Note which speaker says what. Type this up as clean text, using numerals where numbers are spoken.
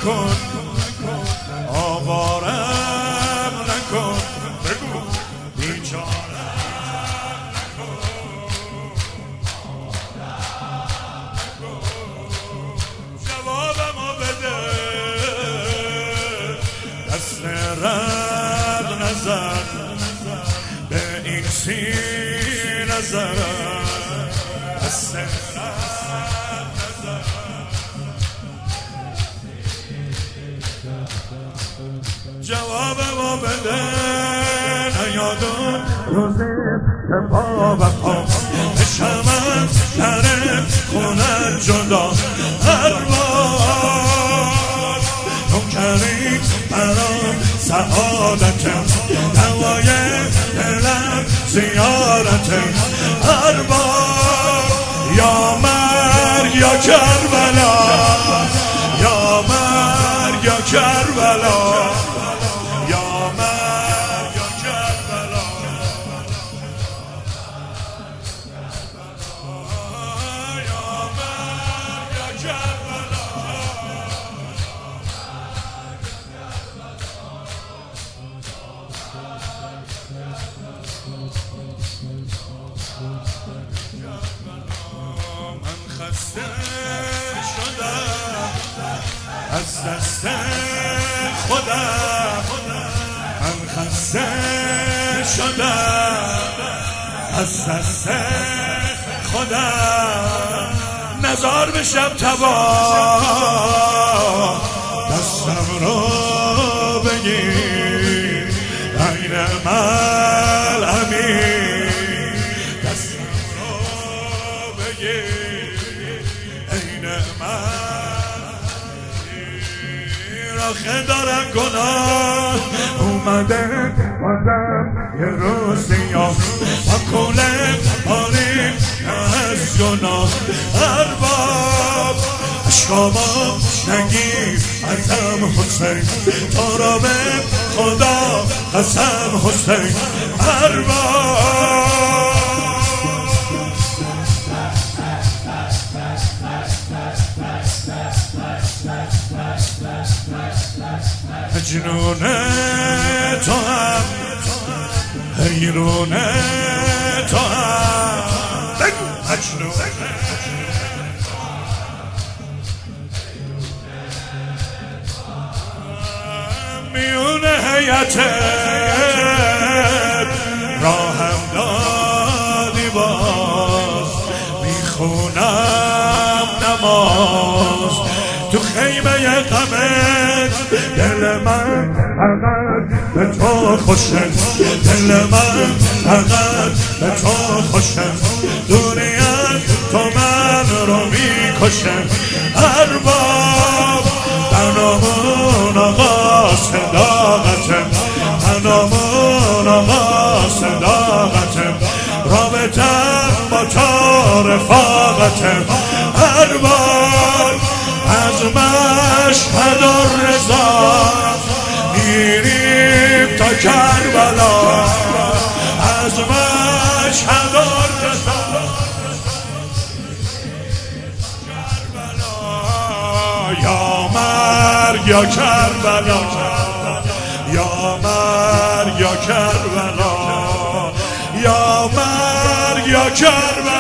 Speaker 1: نکن، آوارم نکن، بگو بیچارم نکن، جوابمو بده، دست رد نزن به این سینه زن، دست رد نزن. جوابمو بده، نیادم روزی که با وفا بشمم در خونه جدا، هر بار تو کردی برام سعادتم، دوای دلم زیارتم، هر بار یا مرگ یا کربلا، یا مرگ یا کربلا، یا مرگ یا کربلا، یا مرگ یا کربلا. من خسته شدم از دست خودم، من خسته شدم از دست خودم، نزار بشم تبا دستم رو بگیر، عین ملعمی دستم رو بگیر، عین آخه دارم گناه اومده بازم یه روز سیاه، با کوله باریم از گناه، ارباب اشکامو نگیر ازم حسین، تو را به خدا قسم حسین، ارباب مجنون تو هم حیرون تو هم، بگو مجنون میون حیاتت راهم دادی، باز میخونم نماز تو خیمه غمت، دل من فقط به تو خوشه، دل من فقط به تو خوشه، دنیا تو من رو میکشه، ارباب بنامون آقا صداقتم، بنامون آقا صداقتم، رابطم با تو رفاقتم، ارباب از مشهد الرضا میریم تا کربلا، از مشهد الرضا کربلا، یا مرگ یا کربلا، یا مرگ یا کربلا، یا مرگ یا کربلا.